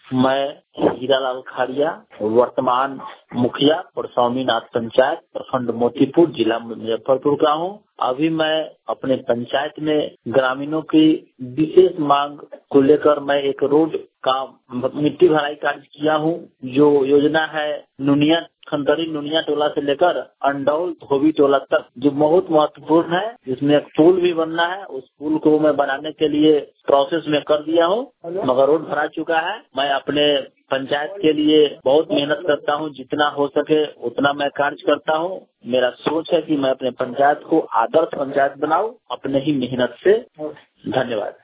मैं हीरालाल खाड़िया, वर्तमान मुखिया परसौनीनाथ पंचायत, प्रखंड मोतीपुर, जिला मुजफ्फरपुर का हूँ। अभी मैं अपने पंचायत में ग्रामीणों की विशेष मांग को लेकर मैं एक रोड का मिट्टी भराई कार्य किया हूँ। जो योजना है नुनिया खंडरी नुनिया टोला से लेकर अंडौल धोबी टोला तक, जो बहुत महत्वपूर्ण है, जिसमें एक पुल भी बनना है। उस पुल को मैं बनाने के लिए प्रोसेस में कर दिया हूँ, मगर रोड भरा चुका है। मैं अपने पंचायत के लिए बहुत मेहनत करता हूँ, जितना हो सके उतना मैं कार्य करता हूँ। मेरा सोच है कि मैं अपने पंचायत को आदर्श पंचायत बनाऊं अपने ही मेहनत से। धन्यवाद।